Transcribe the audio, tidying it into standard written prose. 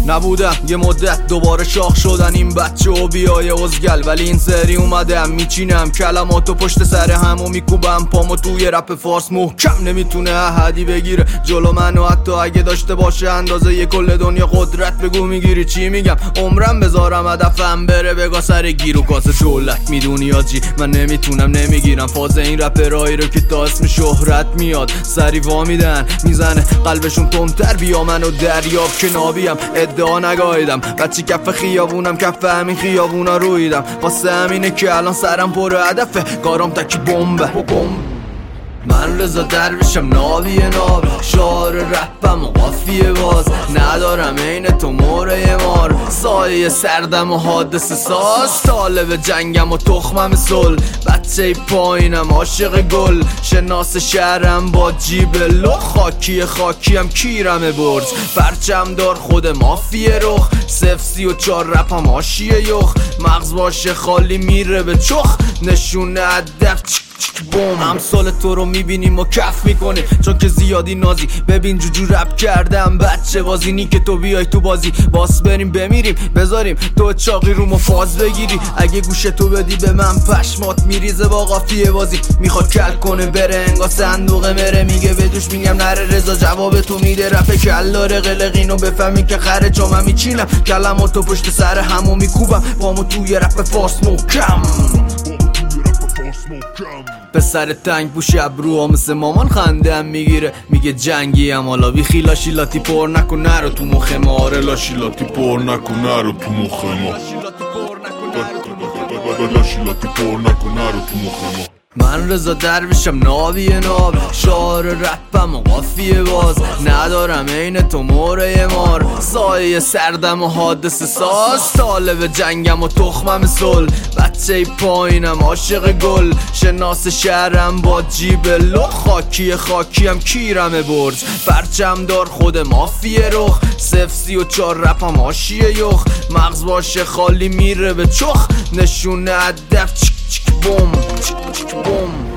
نبودم یه مدت دوباره شاخ شدن این بچه و بیای ازگل، ولی این سری اومدم میچینم کلماتو پشت سر هم و میکوبم پامو توی رپ فارس محکم. نمیتونه احدی بگیره جلو منو، حتی اگه داشته باشه اندازه یه کل دنیا قدرت. بگو میگیری چی میگم؟ عمرم بذارم هدفم بره بگا سر گیر و کاسه دولت. میدونی آجی من نمیتونم نمیگیرم فاز این رپرایی رو که تا اسم شهرت میاد سری وامیدن میزنه قلبشون تندتر. بیا منو دریاب که نابیم ادعا نگاهیدم، بچه کف خیابونم کف همین خیابونا رویدم. واسه همینه که الان سرم پر هدفه، کارم تکی بمبه. من رضا درویشم ناوی ناب، شعار رپم و قافیه باز. ندارم عین تو موره مار، سایه سردم و حادثه ساز. طالب جنگم و تخمم سل، بچه پایینم عاشق گل. شناس شهرم با جیب لخ، خاکیم کیرم برج. پرچم دار خود مافیه رخ، 034 رپم آشیه یخ. مغز باشه خالی میره به چخ، نشونه هدف بوم. همسال تو رو میبینیم و کف میکنه چون که زیادی نازی. ببین جوجو رپ کردم بچه بازی، نی که تو بیای تو بازی باس بریم بمیریم بذاریم تو چاقی رو مفاز بگیری. اگه گوش تو بدی به من پشمات میریزه با قافیه بازی. میخواد کل کنه بره انگار صندوق مره، میگه بدوش میگم نره رضا جواب تو میده. رپ کلاره قلقینو بفهمی که خره چون من میچینم کلماتو پشت سر همو میکوبم پامو توی رپ فارس محکم. پسر تنگ پوش ابروها مثل مامان خنده هم میگیره، میگه جنگی هم حالا بیخی لاشیلاتی پر نکن نرو تو مخ ما. آره لاشیلاتی پر نکن نرو تو مخ ما، لاشیلاتی پر نکن نرو تو مخ ما. من رضا درویشم ناوی ناب، شعار رپم و قافیه باز. ندارم عین تو موره مار، سایه سردم و حادثه ساز. طالب جنگم و تخمم سل، بچه پایینم عاشق گل. شناس شهرم با جیب لخ، خاکیم کیرم برج. پرچم دار خود مافیه رخ، 034 رپم آشیه یخ. مغز باشه خالی میره به چخ، نشونه هدف بوم.